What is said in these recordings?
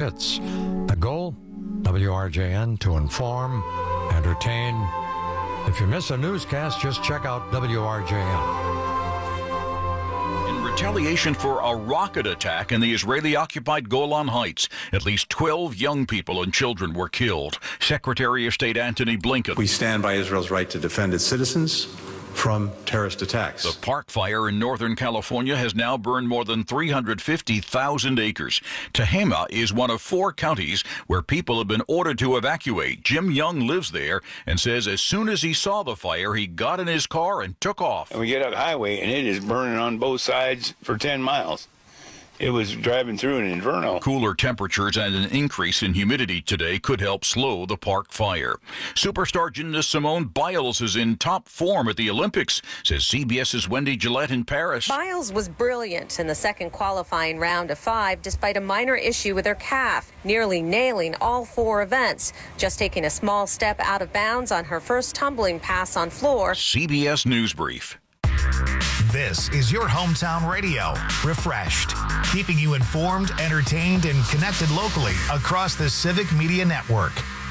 hits. The goal? WRJN to inform, entertain. If you miss a newscast, just check out WRJN. In retaliation for a rocket attack in the Israeli-occupied Golan Heights, at least 12 young people and children were killed. Secretary of State Antony Blinken. We stand by Israel's right to defend its citizens from terrorist attacks. The Park Fire in Northern California has now burned more than 350,000 acres. Tehama is one of 4 counties where people have been ordered to evacuate. Jim Young lives there and says as soon as he saw the fire, he got in his car and took off. And we get up the highway, and it is burning on both sides for 10 miles. It was driving through an inferno. Cooler temperatures and an increase in humidity today could help slow the Park Fire. Superstar gymnast Simone Biles is in top form at the Olympics, says CBS's Wendy Gillette in Paris. Biles was brilliant in the second qualifying round of 5, despite a minor issue with her calf, nearly nailing all 4 events, just taking a small step out of bounds on her first tumbling pass on floor. CBS News Brief. This is your hometown radio, Refreshed, keeping you informed, entertained, and connected locally across the Civic Media Network.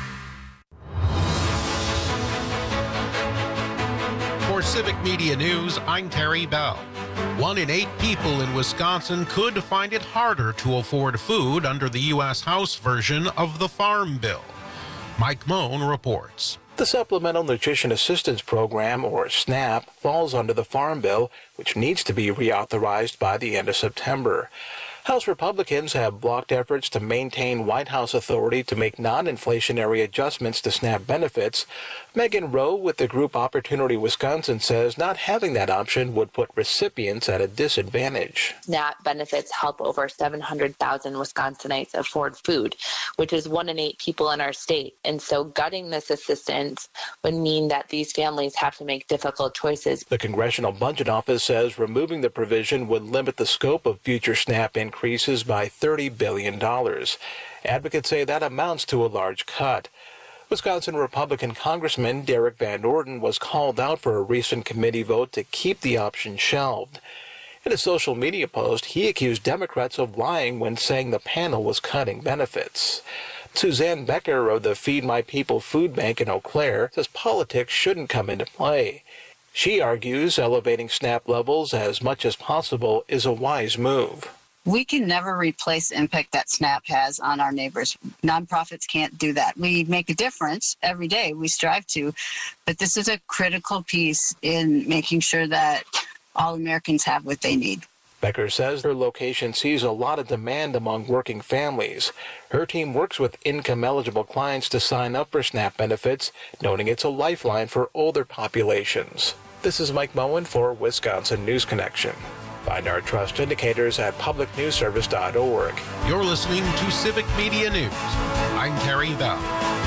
For Civic Media News, I'm Terry Bell. 1 in 8 people in Wisconsin could find it harder to afford food under the U.S. House version of the Farm Bill. Mike Moen reports. The Supplemental Nutrition Assistance Program, or SNAP, falls under the Farm Bill, which needs to be reauthorized by the end of September. House Republicans have blocked efforts to maintain White House authority to make non-inflationary adjustments to SNAP benefits. Megan Rowe with the group Opportunity Wisconsin says not having that option would put recipients at a disadvantage. SNAP benefits help over 700,000 Wisconsinites afford food, which is 1 in 8 people in our state. And so gutting this assistance would mean that these families have to make difficult choices. The Congressional Budget Office says removing the provision would limit the scope of future SNAP increases by $30 billion. Advocates say that amounts to a large cut. Wisconsin Republican Congressman Derek Van Orden was called out for a recent committee vote to keep the option shelved. In a social media post, he accused Democrats of lying when saying the panel was cutting benefits. Suzanne Becker of the Feed My People Food Bank in Eau Claire says politics shouldn't come into play. She argues elevating SNAP levels as much as possible is a wise move. We can never replace the impact that SNAP has on our neighbors. Nonprofits can't do that. We make a difference every day. We strive to. But this is a critical piece in making sure that all Americans have what they need. Becker says her location sees a lot of demand among working families. Her team works with income-eligible clients to sign up for SNAP benefits, noting it's a lifeline for older populations. This is Mike Moen for Wisconsin News Connection. Find our trust indicators at publicnewsservice.org. You're listening to Civic Media News. I'm Terry Bell.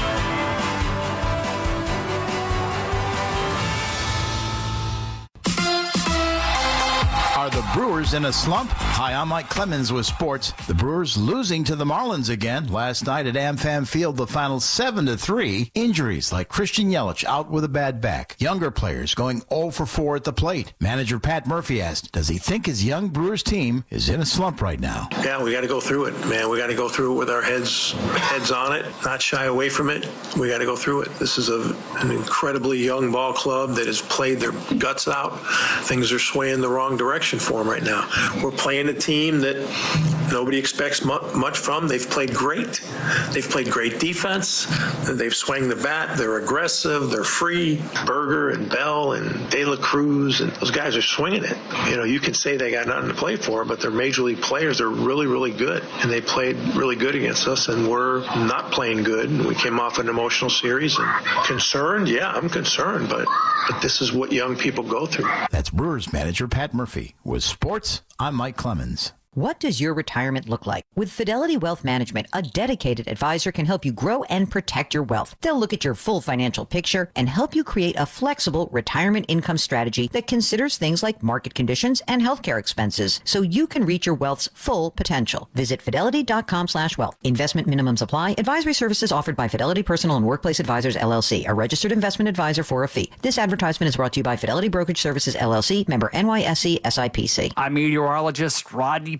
Are the Brewers in a slump? Hi, I'm Mike Clemens with sports. The Brewers losing to the Marlins again. Last night at AmFam Field, the final 7-3. Injuries like Christian Yelich out with a bad back. Younger players going 0 for 4 at the plate. Manager Pat Murphy asked, does he think his young Brewers team is in a slump right now? Yeah, we got to go through it, man. We got to go through it with our heads on it, not shy away from it. We got to go through it. This is an incredibly young ball club that has played their guts out. Things are swaying the wrong direction for them right now. We're playing a team that nobody expects much from. They've played great. They've played great defense. They've swung the bat. They're aggressive. They're free. Berger and Bell and De La Cruz, and those guys are swinging it. You know, you can say they got nothing to play for, but they're major league players. They're really, really good, and they played really good against us, and we're not playing good. We came off an emotional series, and concerned? Yeah, I'm concerned, but this is what young people go through. That's Brewers manager Pat Murphy. With sports, I'm Mike Clemens. What does your retirement look like? With Fidelity Wealth Management, a dedicated advisor can help you grow and protect your wealth. They'll look at your full financial picture and help you create a flexible retirement income strategy that considers things like market conditions and healthcare expenses so you can reach your wealth's full potential. Visit fidelity.com/wealth. Investment minimums apply. Advisory services offered by Fidelity Personal and Workplace Advisors, LLC, a registered investment advisor for a fee. This advertisement is brought to you by Fidelity Brokerage Services, LLC, member NYSE SIPC. I'm meteorologist Rodney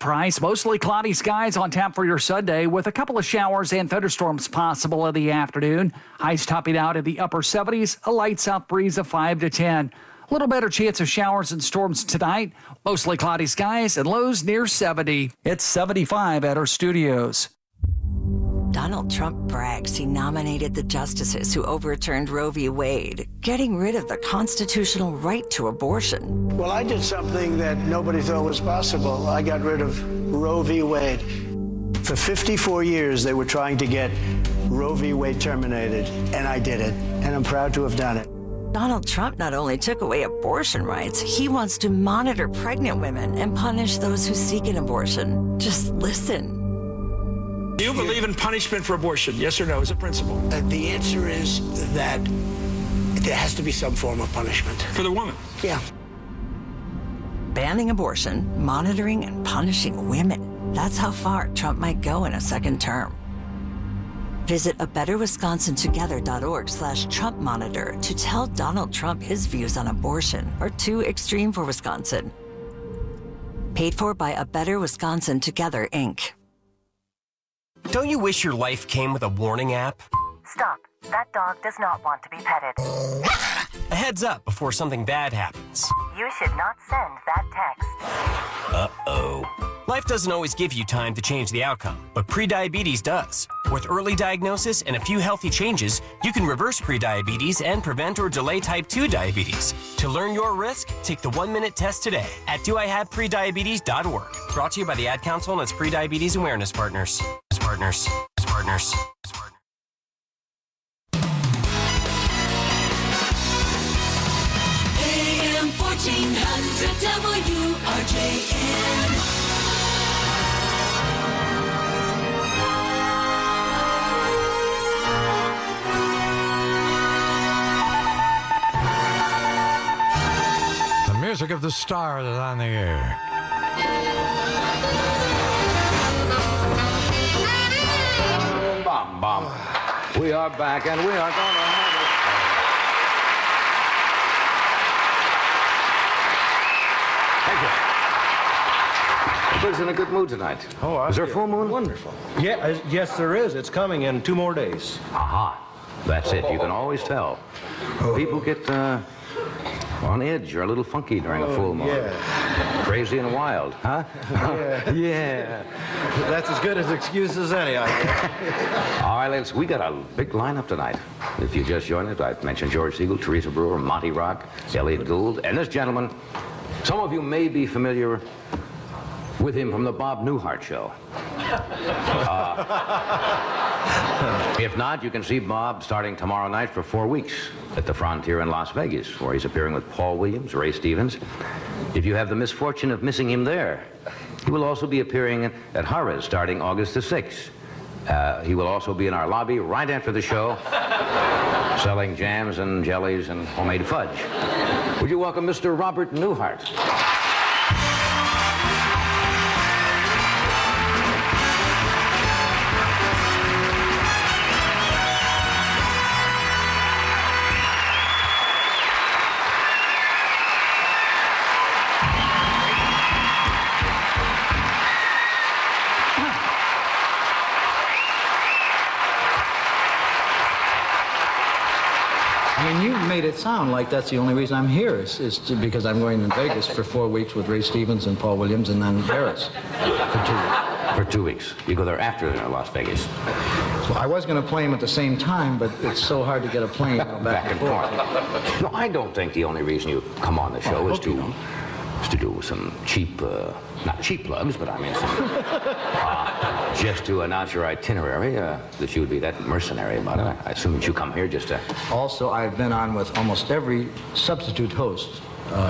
Price. Mostly cloudy skies on tap for your Sunday with a couple of showers and thunderstorms possible in the afternoon. Highs topping out in the upper 70s, a light south breeze of 5 to 10. A little better chance of showers and storms tonight. Mostly cloudy skies and lows near 70. It's 75 at our studios. Donald Trump brags he nominated the justices who overturned Roe v. Wade, getting rid of the constitutional right to abortion. Well, I did something that nobody thought was possible. I got rid of Roe v. Wade. For 54 years, they were trying to get Roe v. Wade terminated, and I did it, and I'm proud to have done it. Donald Trump not only took away abortion rights, he wants to monitor pregnant women and punish those who seek an abortion. Just listen. Do you believe in punishment for abortion? Yes or no, as a principle? The answer is that there has to be some form of punishment. For the woman? Yeah. Banning abortion, monitoring and punishing women. That's how far Trump might go in a second term. Visit abetterwisconsintogether.org/Trump monitor to tell Donald Trump his views on abortion are too extreme for Wisconsin. Paid for by A Better Wisconsin Together, Inc. Don't you wish your life came with a warning app? Stop. That dog does not want to be petted. A heads up before something bad happens. You should not send that text. Uh-oh. Life doesn't always give you time to change the outcome, but prediabetes does. With early diagnosis and a few healthy changes, you can reverse prediabetes and prevent or delay type 2 diabetes. To learn your risk, take the 1-minute test today at doihaveprediabetes.org. Brought to you by the Ad Council and its prediabetes awareness partners. Partners. AM 1400 WRJN. The music of the stars is on the air. Bomb. We are back, and we are going to have it. Thank you. Everybody's in a good mood tonight. Oh, is there a full moon? Wonderful. Yeah, yes, there is. It's coming in 2 more days. Aha. That's it. You can always tell. People get on edge or a little funky during a full moon. Yeah. Crazy and wild, huh? Yeah. That's as good as excuse as any, I guess. All right, we got a big lineup tonight. If you just joined it, I've mentioned George Siegel, Teresa Brewer, Monty Rock, Elliot Gould, and this gentleman. Some of you may be familiar with him from the Bob Newhart Show. If not, you can see Bob starting tomorrow night for 4 weeks at the Frontier in Las Vegas, where he's appearing with Paul Williams, Ray Stevens. If you have the misfortune of missing him there, he will also be appearing at Harrah's starting August the 6th. He will also be in our lobby right after the show, selling jams and jellies and homemade fudge. Would you welcome Mr. Robert Newhart? Made it sound like that's the only reason I'm here is because I'm going to Vegas for 4 weeks with Ray Stevens and Paul Williams and then Paris for 2 weeks. For 2 weeks. You go there after Las Vegas. Well, I was going to play him at the same time, but it's so hard to get a plane back and forth. No, I don't think the only reason you come on the show is to do some cheap, not cheap plugs, but I mean some, just to announce your itinerary, that you would be that mercenary about it. I assume that you come here just to... Also, I've been on with almost every substitute host.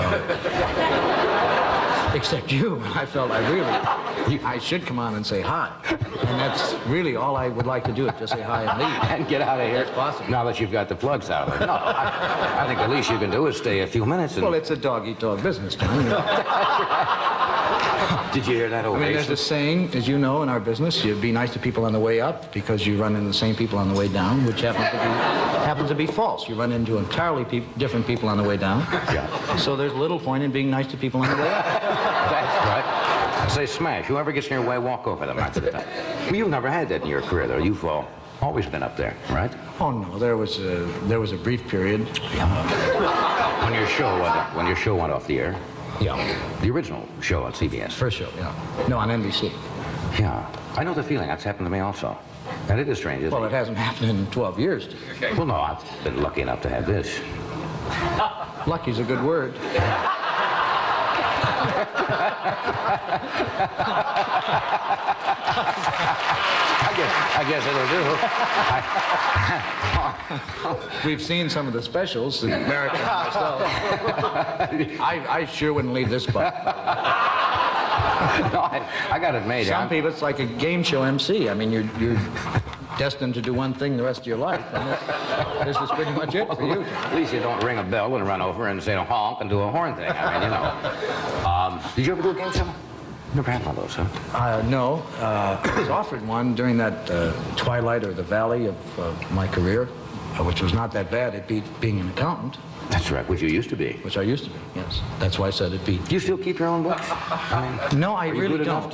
Except you. I felt I should come on and say hi. And that's really all I would like to do, is just say hi and leave. And get out of here. That's possible. Now that you've got the plugs out of there. No, I think the least you can do is stay a few minutes and... Well, it's a dog-eat-dog business, Tom. Did you hear that ovation? I mean, there's a saying, as you know, in our business, you be nice to people on the way up because you run into the same people on the way down, which happens to be false. You run into entirely different people on the way down. Yeah. So there's little point in being nice to people on the way up. That's right. Say smash. Whoever gets in your way, walk over them after the time. Well, you've never had that in your career, though. You've always been up there, right? Oh no, there was a brief period. When your show went off the air. Yeah. The original show on CBS. First show, yeah. No, on NBC. Yeah. I know the feeling. That's happened to me also. And it is strange, isn't it? Well, it hasn't happened in 12 years. Well, no, I've been lucky enough to have this. Lucky's a good word. I guess it'll do. We've seen some of the specials, America and myself. I sure wouldn't leave this spot. No, I got it made. Some people, it's like a game show MC. I mean, you're destined to do one thing the rest of your life. And this is pretty much it for you. At least you don't ring a bell and run over and say honk and do a horn thing. I mean, you know. Did you ever do a game show? Never had one of those, huh? No. I was offered one during that twilight or the valley of my career, which was not that bad. It beat being an accountant. That's right, which you used to be. Which I used to be, yes. That's why I said it beat. Do you still keep your own books? No, I really don't.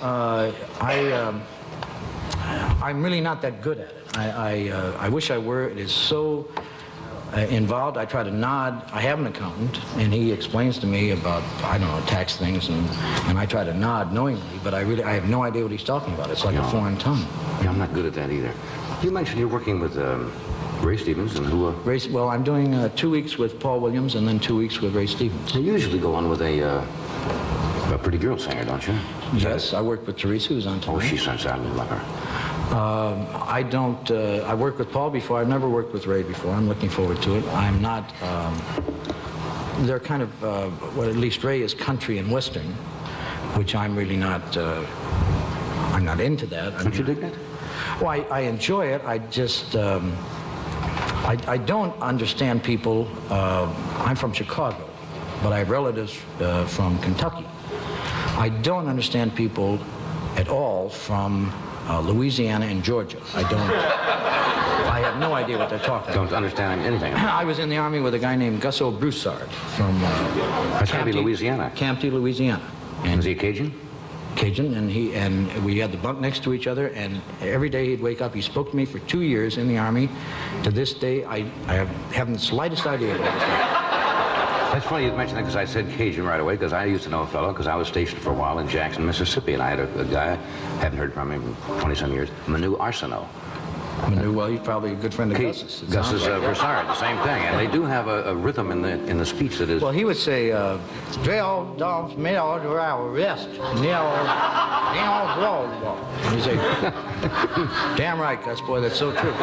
I'm really not that good at it. I wish I were. It is so involved. I try to nod. I have an accountant, and he explains to me about, I don't know, tax things, and I try to nod knowingly, but I have no idea what he's talking about. It's like a foreign tongue. Yeah, I'm not good at that either. You mentioned you're working with Ray Stevens and who? Well, I'm doing 2 weeks with Paul Williams and then 2 weeks with Ray Stevens. You usually go on with a pretty girl singer, don't you? Yes, I worked with Teresa, who's on tonight. Oh, she's sensational. I love her. I don't, I worked with Paul before. I've never worked with Ray before. I'm looking forward to it. I'm not, they're kind of, well, at least Ray is country and western, which I'm really not, I'm not into that. Don't you dig that? Well, I enjoy it. I just, I don't understand people. I'm from Chicago, but I have relatives from Kentucky. I don't understand people at all from Louisiana and Georgia. I have no idea what they're talking about. Don't understand anything. I was in the Army with a guy named Gus Broussard from Campty, Louisiana. Campty, Louisiana. And is he a Cajun? Cajun, and we had the bunk next to each other, and every day he'd wake up. He spoke to me for 2 years in the Army. To this day, I haven't the slightest idea what it is. That's funny you mentioned that, because I said Cajun right away, because I used to know a fellow, because I was stationed for a while in Jackson, Mississippi, and I had a guy, I haven't heard from him in 20-some years, Manu Arsenault. Manu, well, he's probably a good friend of Gus's. Gus's Broussard, the same thing, and they do have a rhythm in the speech that is... Well, he would say, Drill, dogs, mill, rest, nil, and you say, damn right, Gus, boy, that's so true.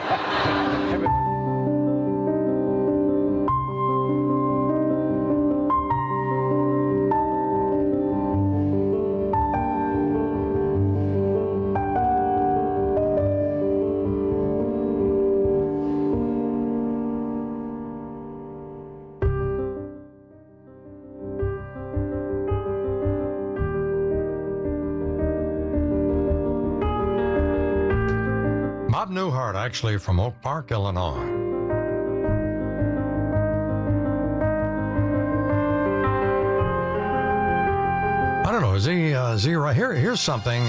Bob Newhart, actually from Oak Park, Illinois. I don't know, is he right here? Here's something.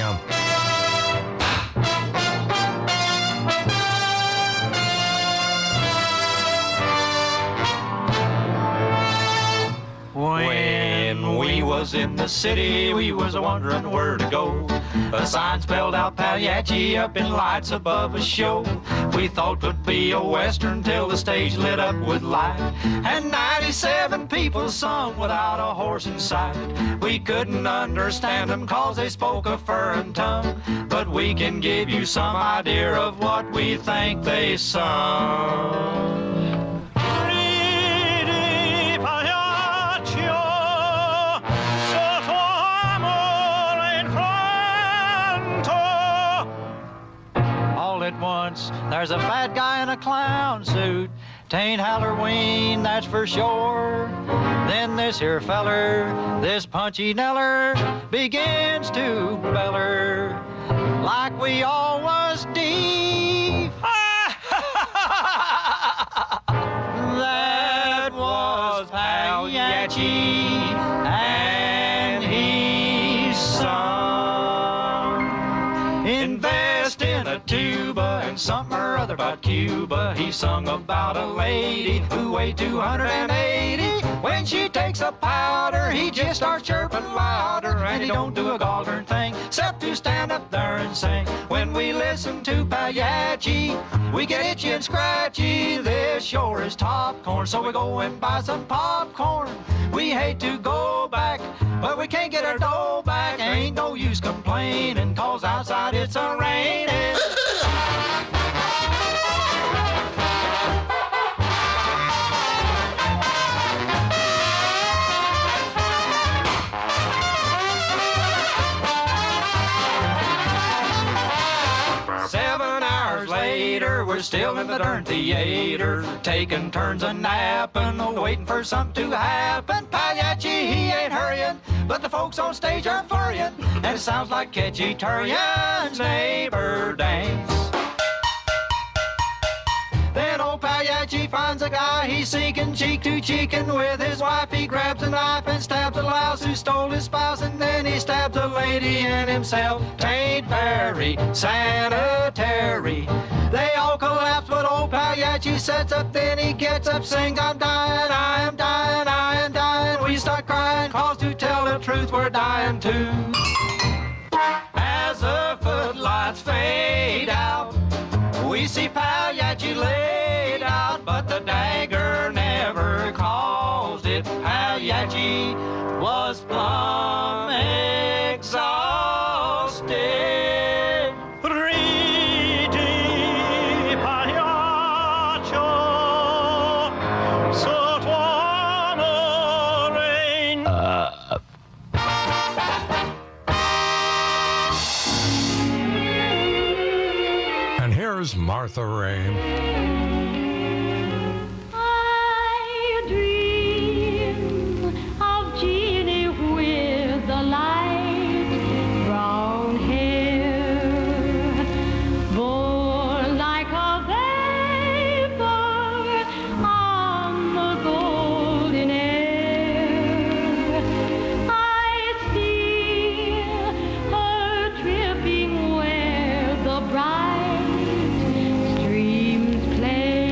When we was in the city, we was a-wondering where to go. A sign spelled out Pagliacci up in lights above a show. We thought 'twould be a western till the stage lit up with light. And 97 people sung without a horse in sight. We couldn't understand them 'cause they spoke a foreign tongue. But we can give you some idea of what we think they sung. At once, there's a fat guy in a clown suit. 'Tain't Halloween, that's for sure. Then this here feller, this punchy neller, begins to beller like we all was deep. That was Pagliacci, and he sang. tuba and something or other about Cuba. He sung about a lady who weighed 280. When she takes a powder, he just starts chirping louder, and he don't do a gall-darn thing except to stand up there and sing. When we listen to Pagliacci, we get itchy and scratchy. This sure is top corn, so we go and buy some popcorn. We hate to go back, but we can't get our dough back. Ain't no use complaining, cause outside it's a-raining. 7 hours later, we're still in the darn theater, taking turns a napping, waiting for something to happen. Pagliacci, he ain't hurrying, but the folks on stage are flurrying, and it sounds like Catchy Turian's neighbor dance. Then old Pagliacci finds a guy, he's sinking cheek to cheek, and with his wife he grabs a knife and stabs a louse who stole his spouse, and then he stabs a lady and himself. Tain't very sanitary. They all collapse, but old Pagliacci sets up, then he gets up, sings, I'm dying, I am dying, I am dying. We start crying, cause to tell the truth, we're dying too. As the footlights fade out, we see Pagliacci laid out, but the dagger never caused it. Pagliacci was plumb exhausted. Ridi Pagliaccio, sotto amore. And here's Martha Rain. I dream of Jeannie with the light brown hair, born like a vapor on the golden air. I see her dripping where the bright streams play.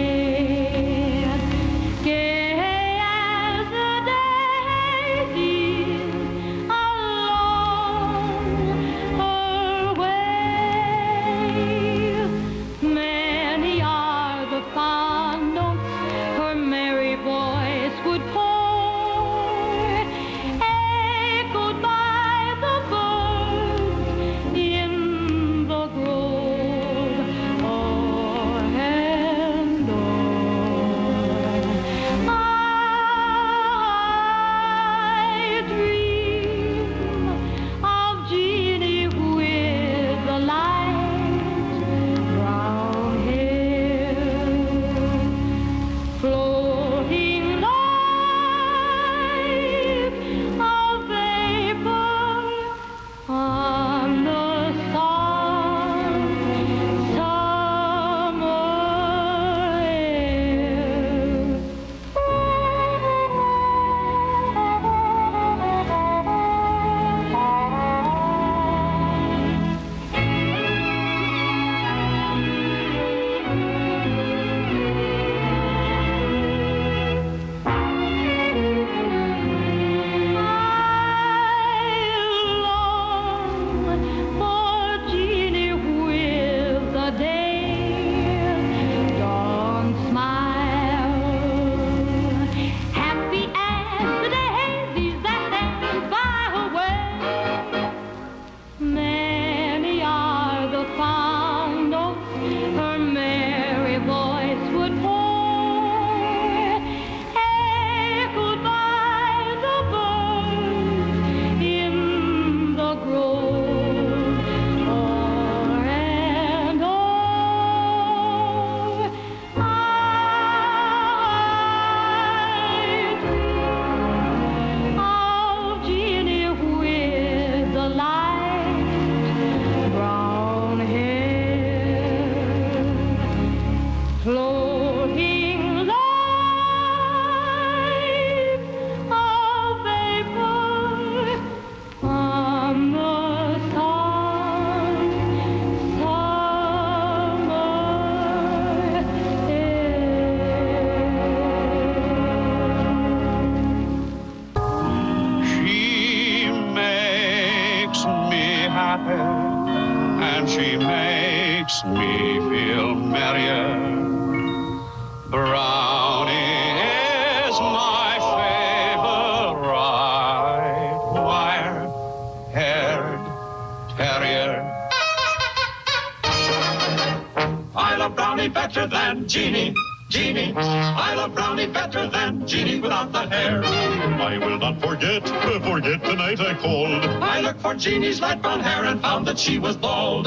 makes me feel merrier. Brownie is my favorite wire-haired terrier. I love Brownie better than Jeannie. Jeannie, I love Brownie better than Jeannie without the hair. I will not forget the night I called. I looked for Jeannie's light brown hair and found that she was bald.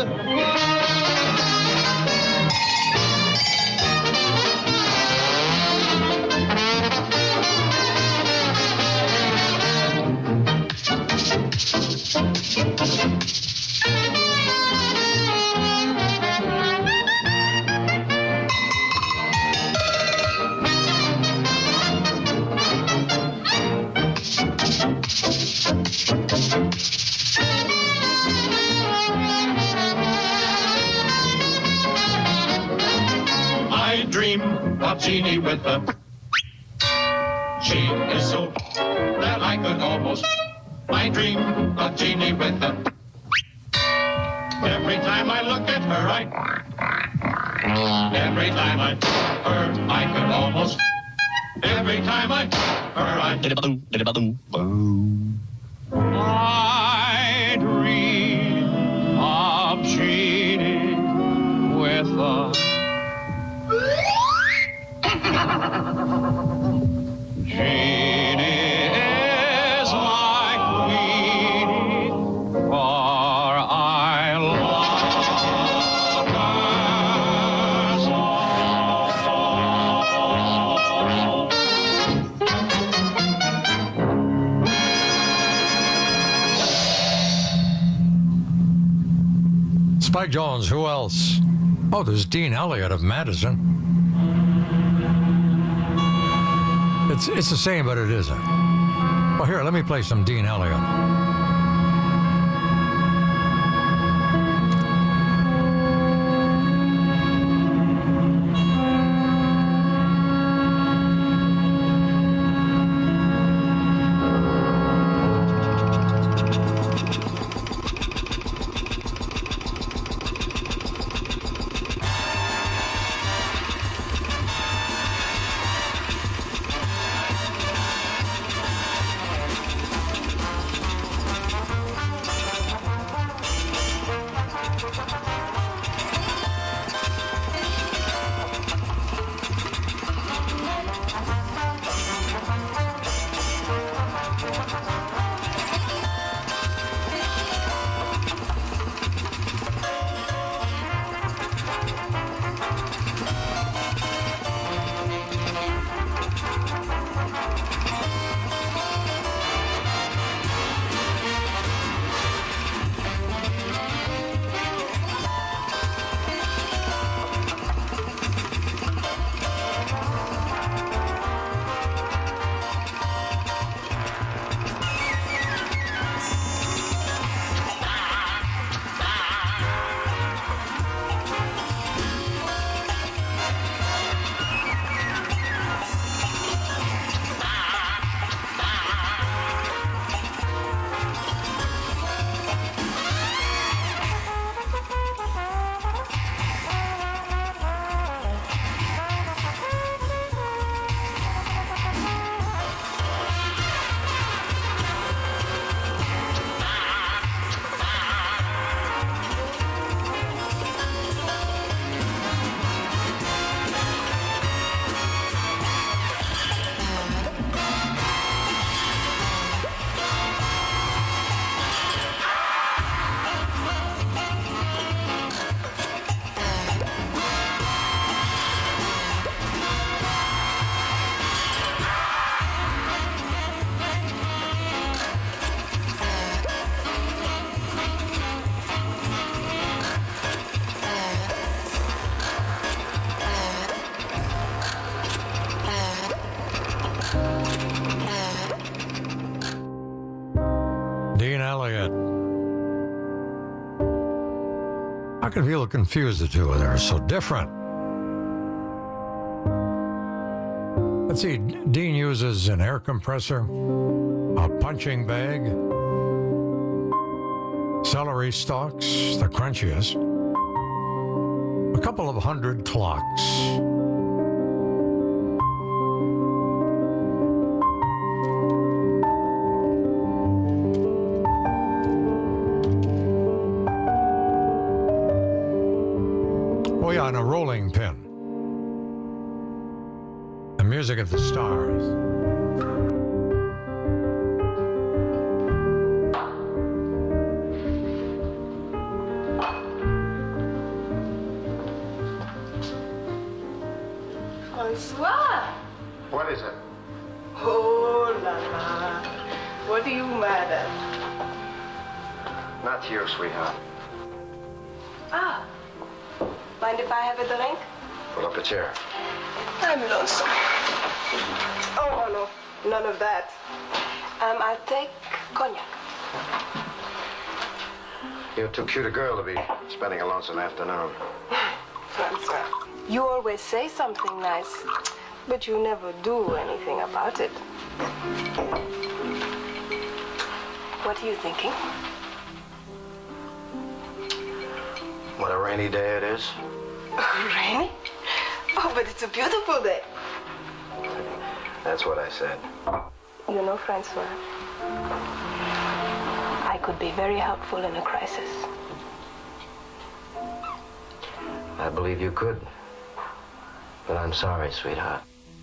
I dream of Jeannie with a... She is so that I could almost... I dream of Jeannie with a... Every time I look at her, every time I her, I could almost... Every time I her, I dream of Jeannie with a... Jeannie is my queenie, for I love her so. Spike Jones, who else? Oh, there's Dean Elliott of Madison. It's the same, but it isn't. Well, here, let me play some Dean Elliott. Dean Elliott. How can people confuse the two? They're so different. Let's see, Dean uses an air compressor, a punching bag, celery stalks, the crunchiest, a couple of hundred clocks. Oh yeah, and a rolling pin. The music of the stars. Francois! What is it? Oh la la. What are you mad at? Not you, sweetheart. Ah. Mind if I have a drink? Pull up a chair. I'm lonesome. Oh, no. None of that. I'll take cognac. You're too cute a girl to be spending a lonesome afternoon. Francois, you always say something nice, but you never do anything about it. What are you thinking? What a rainy day it is. Rainy? Oh, but it's a beautiful day. That's what I said. You know, Francois, I could be very helpful in a crisis. I believe you could. But I'm sorry, sweetheart.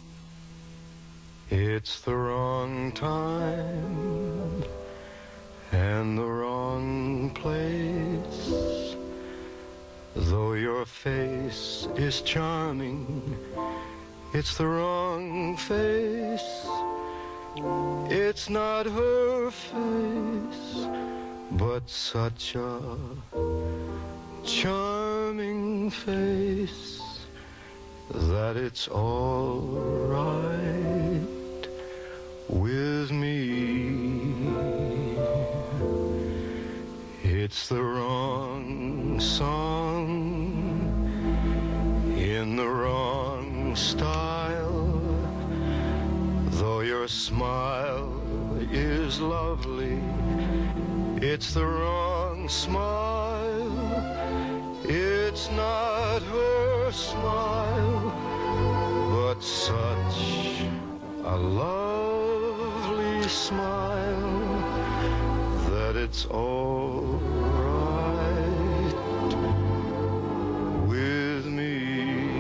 It's the wrong time and the wrong place. Though your face is charming, it's the wrong face. It's not her face, but such a charming face that it's all right with me. It's the wrong song in the wrong style. Though your smile is lovely, it's the wrong smile. It's not her smile, but such a lovely smile that it's all right with me.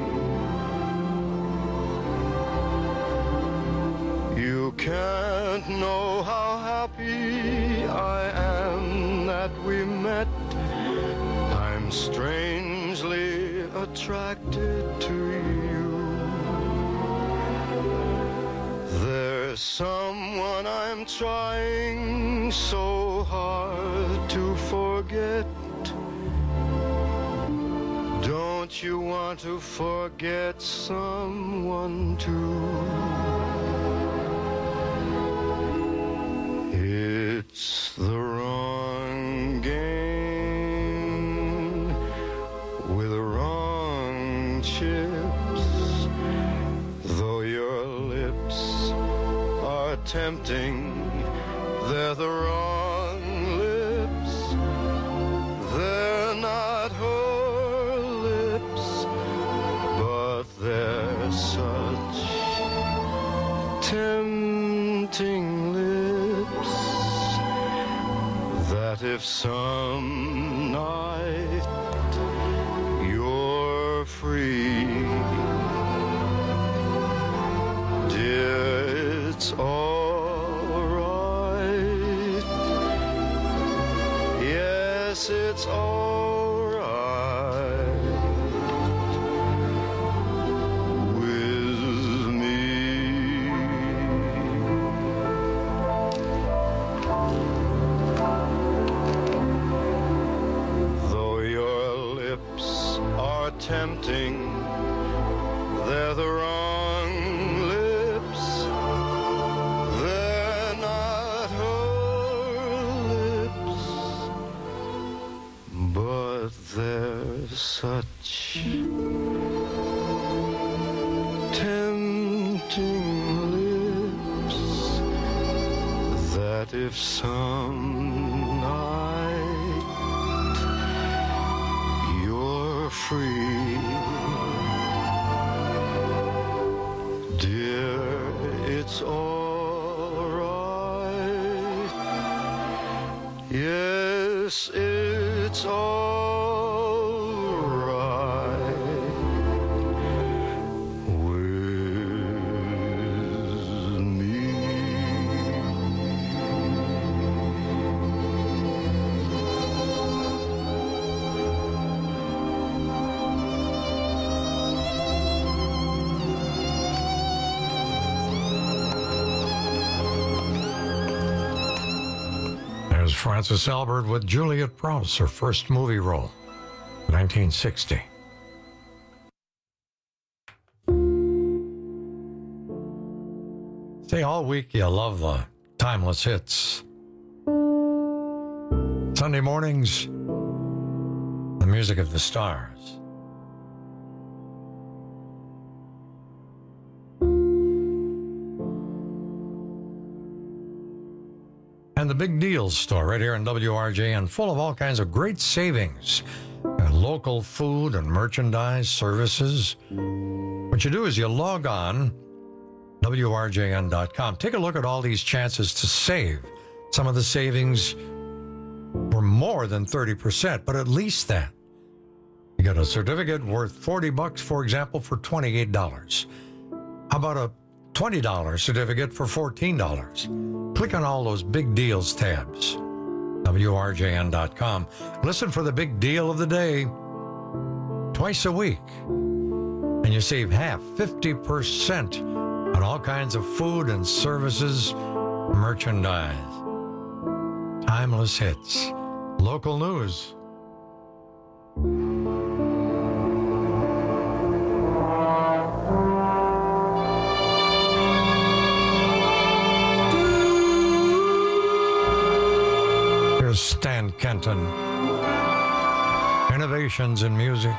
You can't know how happy I am that we met. I'm strangely attracted to you. There's someone I'm trying so hard to forget. Don't you want to forget someone too? It's the wrong game with the wrong chips. Though your lips are tempting, they're the wrong lips. They're not her lips, but they're such tempting lips that if some night you're free, dear, it's all right. Yes, it's all right with me. Though your lips are tempting, they're the wrong lips. They're not her lips, but they're such tempting lips that if some night you're free, Dear, it's all right. Yes, it's all right with me. There's Frances Albert with Juliet Prowse, her first movie role, 1960. Say, all week you love the timeless hits. Sunday mornings, the music of the stars. And the Big Deals store right here in WRJN, full of all kinds of great savings. Local food and merchandise, services. What you do is you log on, WRJN.com. Take a look at all these chances to save. Some of the savings were more than 30%, but at least that. You get a certificate worth $40, for example, for $28. How about a $20 certificate for $14? Click on all those Big Deals tabs. WRJN.com. Listen for the big deal of the day twice a week. And you save half, 50% on all kinds of food and services, merchandise. Timeless hits. Local news. Here's Stan Kenton. Innovations in music.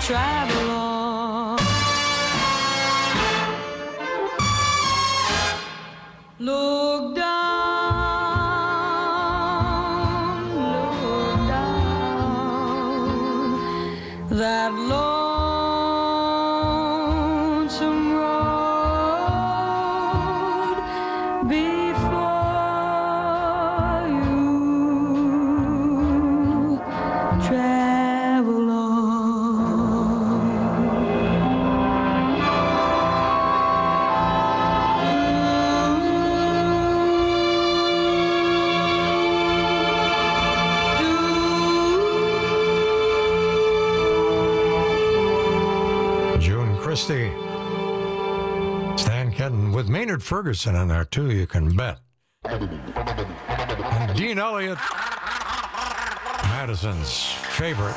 travel on. Look down that lonesome road before you travel on. June Christie. Stan Kenton with Maynard Ferguson in there, too, you can bet. And Dean Elliott, Madison's favorite.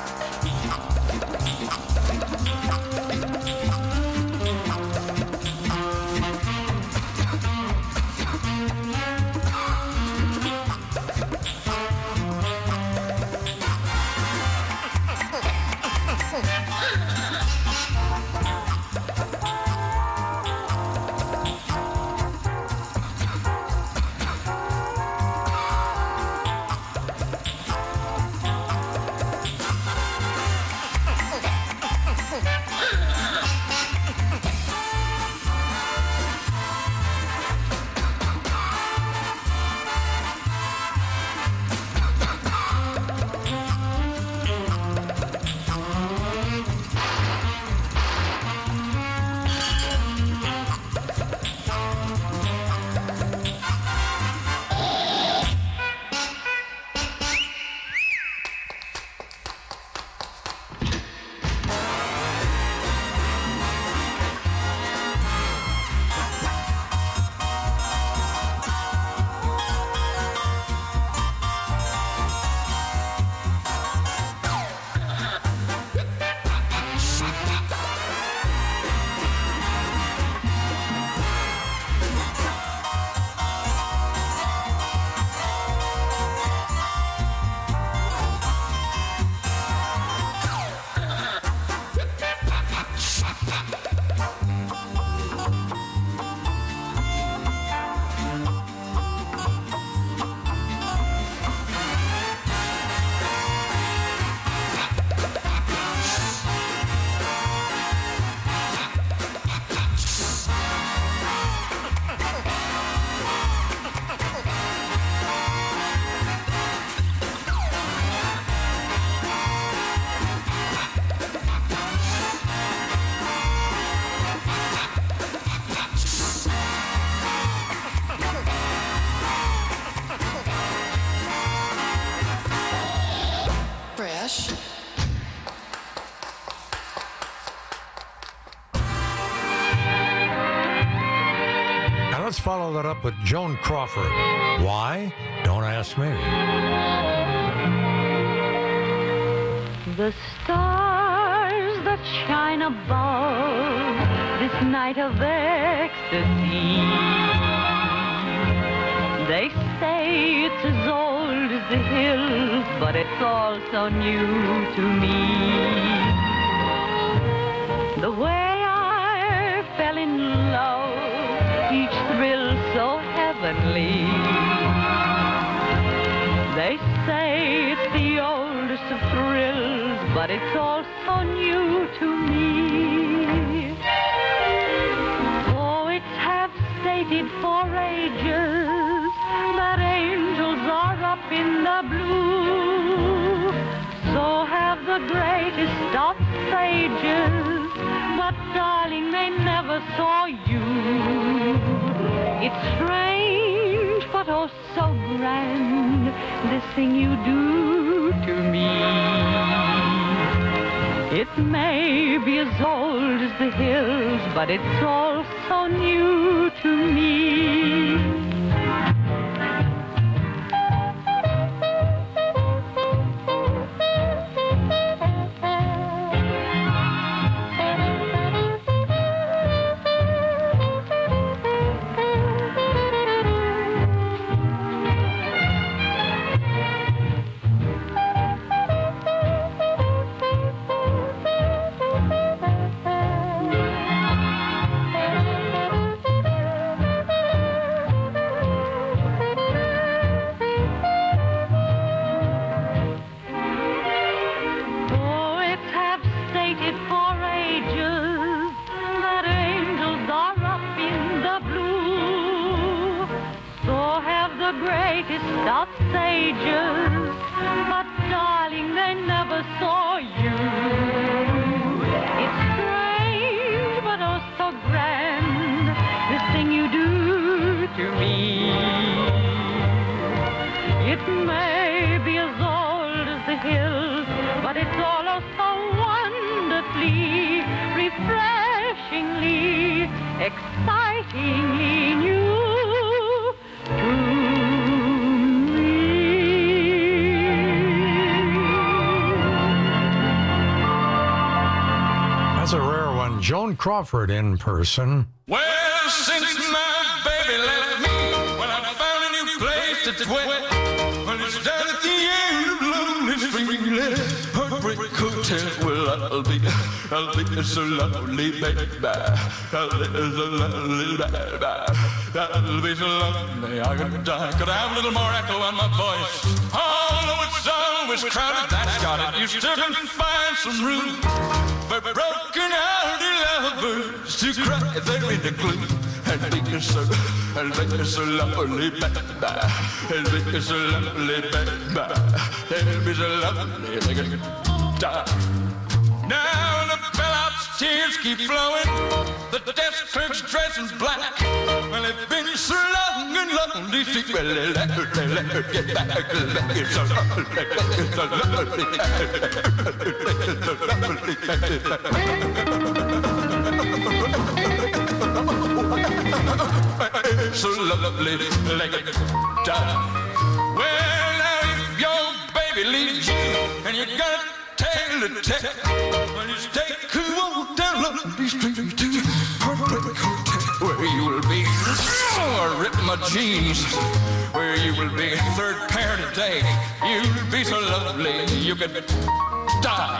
Fresh. And let's follow that up with Joan Crawford. Why? Don't ask me. The stars that shine above this night of ecstasy, they say it's as old as the hills, but it's all so new to me. The way I fell in love, each thrill so heavenly. They say it's the oldest of thrills, but it's all so new to me. Poets have stated for ages that angels are up in the blue. So have the greatest of sages, but darling, they never saw you. It's strange, but oh so grand, this thing you do to me. It may be as old as the hills, but it's all so new to me. ages, but darling, they never saw you. It's strange, but oh so grand, this thing you do to me. It may be as old as the hills, but it's all oh so wonderfully, refreshingly, excitingly new to me. That's a rare one. Joan Crawford in person. Well, since my baby left me, well, I found a new place to dwell. Well, it's down at the end of Lonely Street, Heartbreak Hotel. Well, I'll be so lonely, baby. I'll be so lonely, baby. I'll be so lonely, I could die. Could I have a little more echo on my voice? Although it's always crowded, that's got it. You still can find some room for broken-hearted lovers to cry there in the gloom and make you so lonely, baby, and make you so lonely, baby, and be so lonely they could die. Now the bellhop's tears keep flowing, the desk clerk's dress is black. Well, they've been so long and lonely, well, they let her get back. It's so lonely, so lovely, like a dime. Well, now if your baby leaves you and you got a tale to tell, well, you stay cool down Lonely Street to Heartbreak Hotel, where you will be ripping my jeans, where you will be third pair today. You'll be so lovely you could die.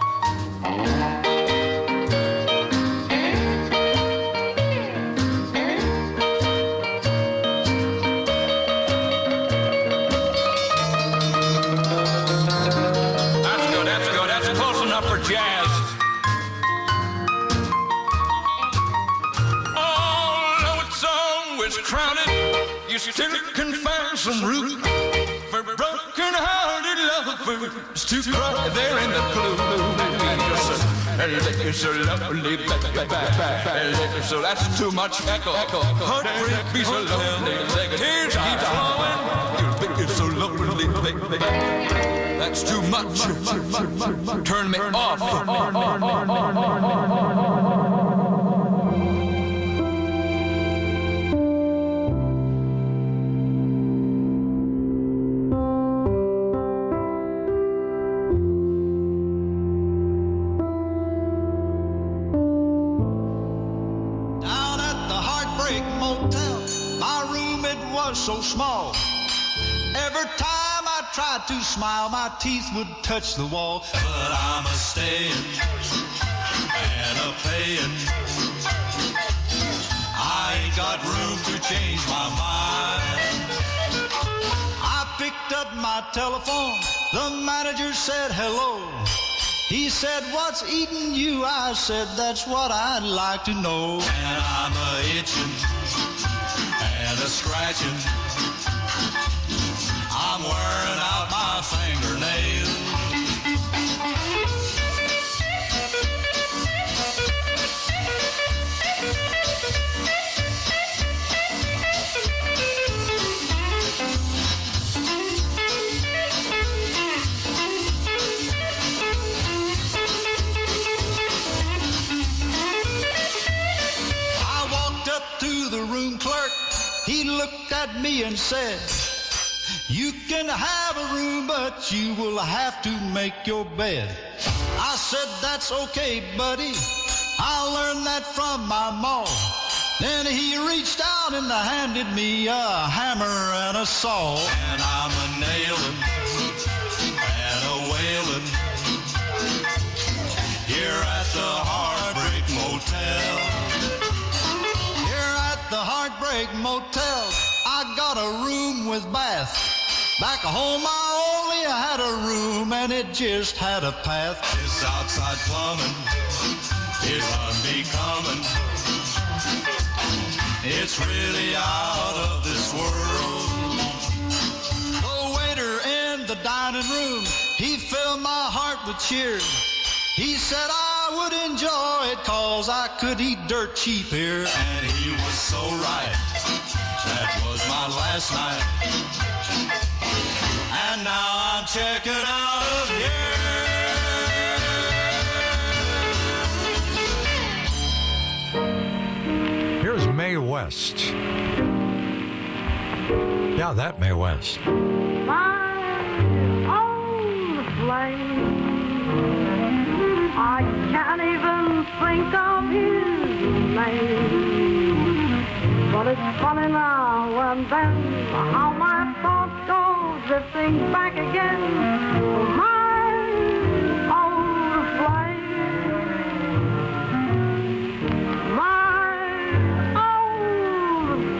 Jazz. Although it's always crowded, you still can find some room for broken-hearted lovers to cry there in the gloom. You're so lonely, baby. So that's too much echo. Heartbreak be so lonely, tears keep flowing. You're so lonely, baby. That's too much. Turn me off. Down at the Heartbreak Motel, my room, it was so small. Every time I tried to smile, my teeth would touch the wall. But I'm a staying and a paying. I ain't got room to change my mind. I picked up my telephone. The manager said hello. He said, what's eating you? I said, that's what I'd like to know. And I'm a itching and a scratching. I'm wearing out my fingernails. I walked up to the room clerk. He looked at me and said, you can have a room, but you will have to make your bed. I said, that's okay, buddy. I learned that from my ma. Then he reached out and handed me a hammer and a saw. And I'm a nailing and a wailing here at the Heartbreak Motel. Here at the Heartbreak Motel, I got a room with bath. Back home I only had a room and it just had a path. This outside plumbing is unbecoming. It's really out of this world. The waiter adjoining room. He filled my heart with cheer. He said I would enjoy it 'cause I could eat dirt cheap here. And he was so right. That was my last night. And now I'm checking out of here. Here's Mae West. Yeah, that Mae West. My own flame. I can't even think of his name. But it's funny now and then how my thoughts go drifting back again to my old flame. My old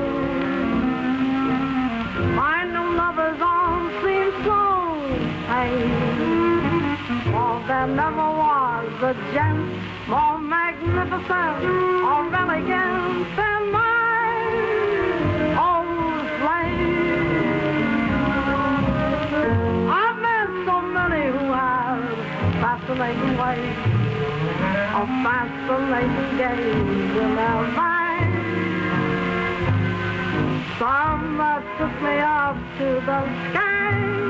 flame. My new lover's arms seem so tame. Oh, there never was a gent more magnificent or elegant than my old flame. I've met so many who have fascinating ways, of fascinating gaze in their minds. Some that took me up to the sky,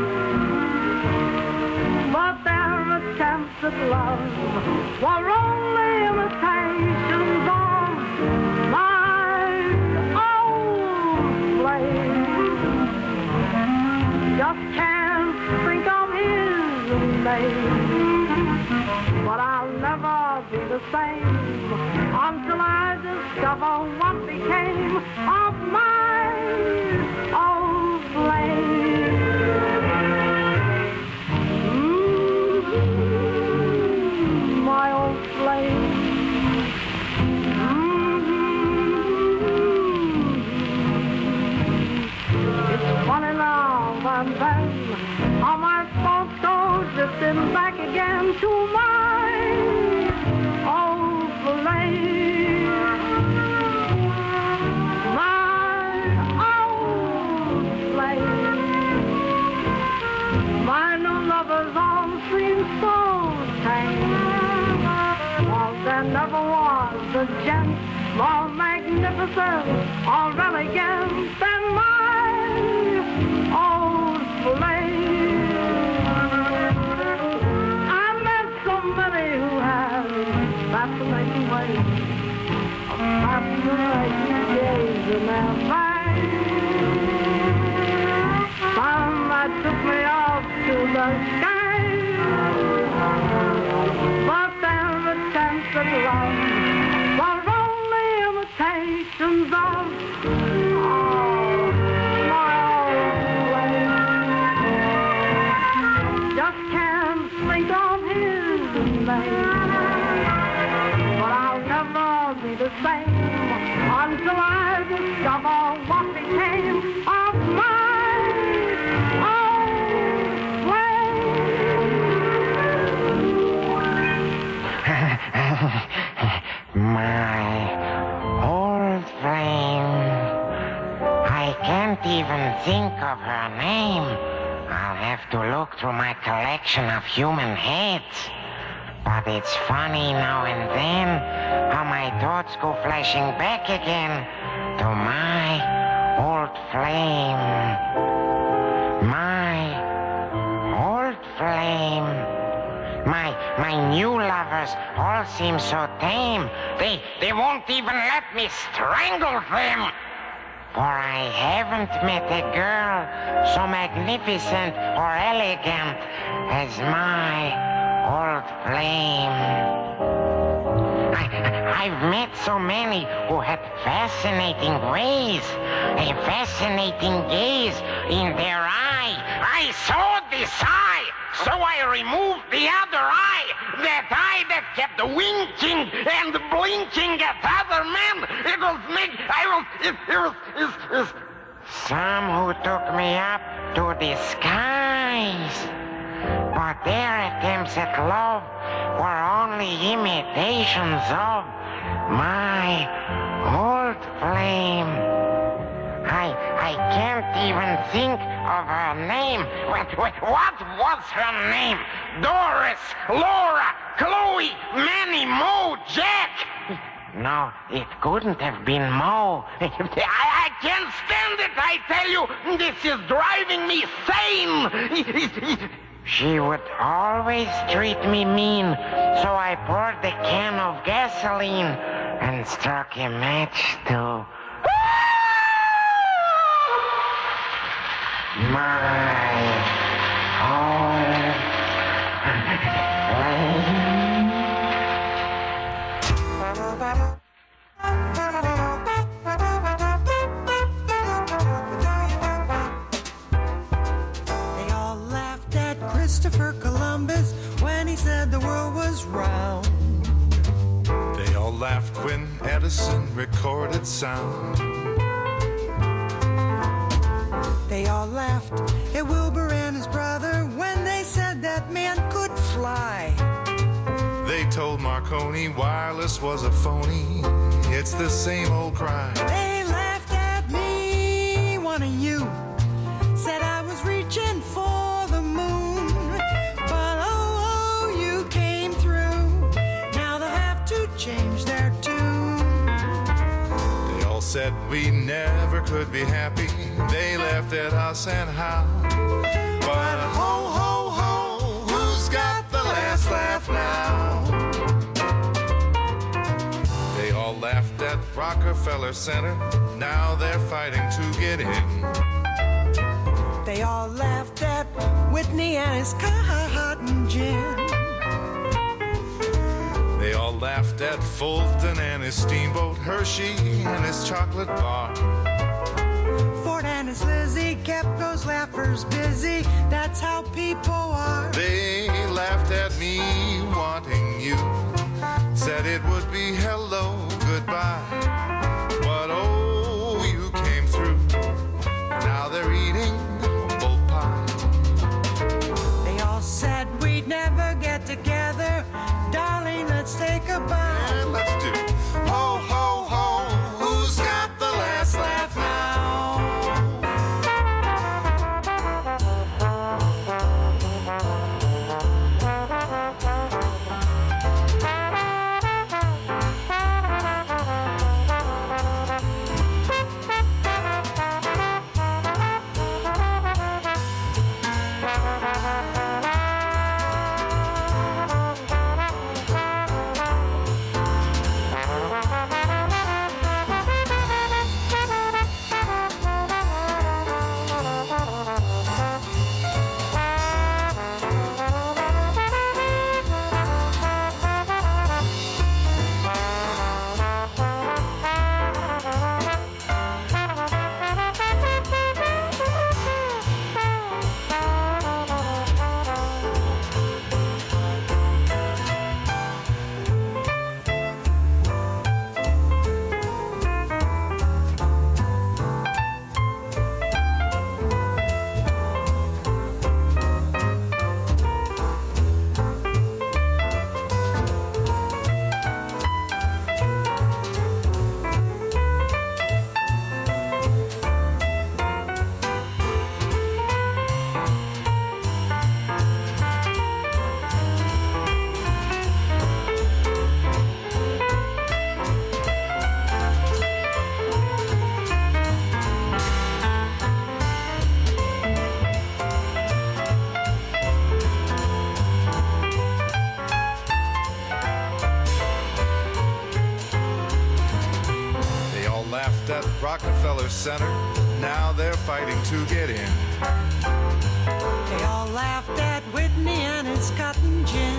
but their attempts at love were only imitations of my old flame. Just can't think of his name, but I'll never be the same until I discover what became of my old flame. My old flame. It's funny now and then how my thoughts go drifting back again to my old flame. My old flame. My new lover's arms seem so tame. Well, there never was a gent more magnificent or elegant than my old flame. I've met so many who have fascinating ways, of fascinating gaze in their minds. Some that took me up to the sky, but their attempts at love were only imitations of my old flame. Just can't think of his name, but I'll never be the same until I discover what became of my old My old flame. I can't even think of her name. I'll have to look through my collection of human heads. But it's funny now and then how my thoughts go flashing back again to my old flame. My old flame. My new lovers all seem so tame. They won't even let me strangle them. For I haven't met a girl so magnificent or elegant as my old flame. I've met so many who had fascinating ways, a fascinating gaze in their eye. I saw this eye, so I removed the other eye, that eye that kept winking and blinking at other men. It was me. Some who took me up to the skies, but their attempts at love were only imitations of my old flame. I can't even think of her name. Wait, what was her name? Doris, Laura, Chloe, Manny, Mo, Jack. No, it couldn't have been Mo. I can't stand it, I tell you. This is driving me sane. She would always treat me mean, so I poured the can of gasoline and struck a match to my heart. They all laughed at Christopher Columbus when he said the world was round. They all laughed when Edison recorded sound. They all laughed at Wilbur and his brother when they said that man could fly. They told Marconi wireless was a phony. It's the same old cry. They laughed at me, one of you said I was reaching for the moon. But oh, you came through. Now they'll have to change their tune. They all said we never could be happy. They laughed at us and how. But ho, ho, ho, who's got the last laugh now? They all laughed at Rockefeller Center. Now they're fighting to get in. They all laughed at Whitney and his cotton gin. They all laughed at Fulton and his steamboat, Hershey and his chocolate bar. Ford and his Lizzie kept those laughers busy. That's how people are. They laughed at me wanting you. Said it would be hello, goodbye. But oh, you came through. Now they're eating humble pie. They all said we'd never get together. Darling, let's say goodbye. And let's do ho, ho, ho. Who's got the last laugh now? Rockefeller Center. Now they're fighting to get in. They all laughed at Whitney and his cotton gin.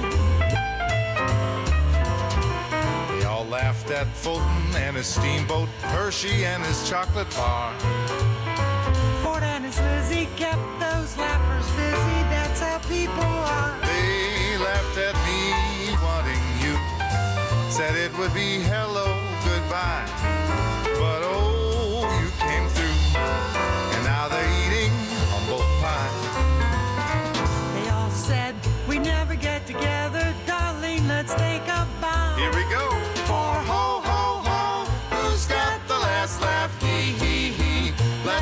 They all laughed at Fulton and his steamboat, Hershey and his chocolate bar. Ford and his Lizzie kept those laughers busy. That's how people are. They laughed at me wanting you. Said it would be hello, goodbye. But oh, you came through. And now they're eating humble pie. They all said we never get together. Darling, let's take a bow. Here we go. For ho, ho, ho. Who's got the last laugh? Hee, hee, hee.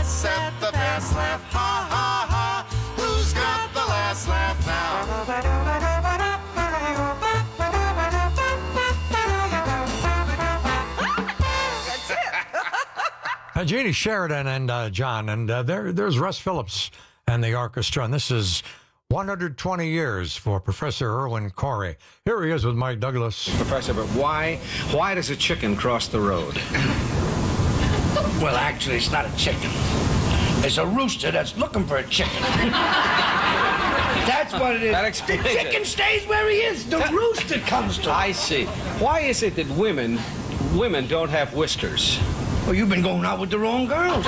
Jeannie Sheridan and John, and there's Russ Phillips and the orchestra, and this is 120 years for Professor Irwin Corey. Here he is with Mike Douglas. Professor, but why does a chicken cross the road? Well, actually, it's not a chicken. It's a rooster that's looking for a chicken. That's what it is. That explains the chicken it. stays where he is. The rooster comes to him. I see. Why is it that women don't have whiskers? Well, you've been going out with the wrong girls.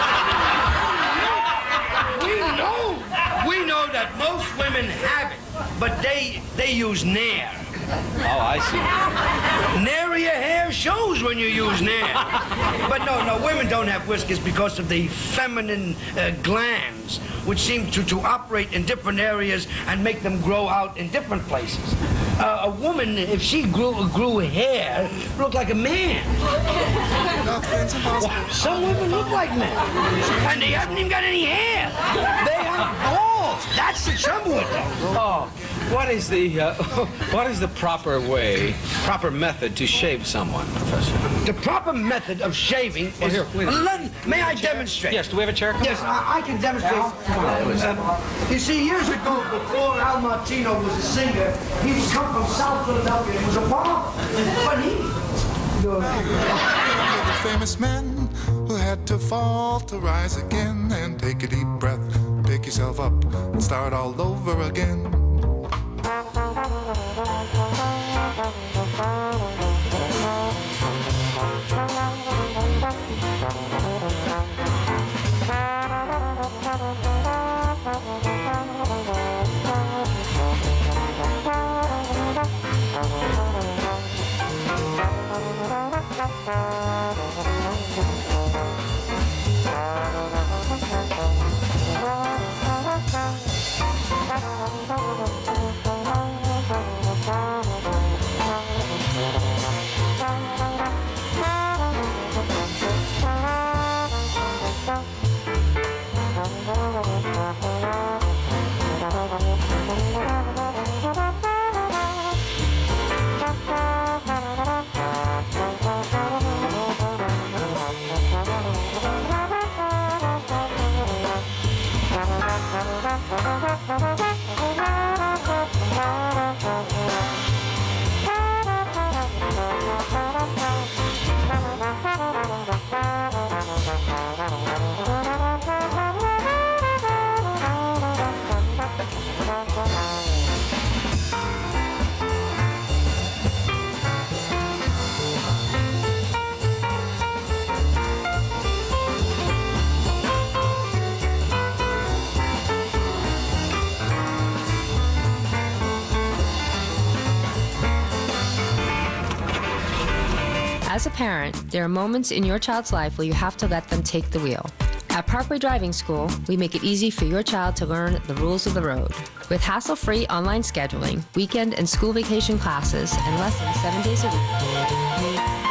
We know that most women have it, but they use Nair. Oh, I see. Nair of your hair shows when you use Nair. But no, women don't have whiskers because of the feminine glands, which seem to operate in different areas and make them grow out in different places. A woman, if she grew hair, looked like a man. Some women look like men, and they haven't even got any hair. They have balls. That's the trouble with them. Oh, what is the proper method to shave someone, Professor? The proper method of shaving is... May I demonstrate? Yes, do we have a chair? Yes, I can demonstrate. You see, years ago, before Al Martino was a singer, he would come from South Philadelphia. He was a barber. But he... The famous men who had to fall to rise again and take a deep breath, pick yourself up and start all over again. As a parent, there are moments in your child's life where you have to let them take the wheel. At Parkway Driving School, we make it easy for your child to learn the rules of the road. With hassle-free online scheduling, weekend and school vacation classes, and lessons 7 days a week.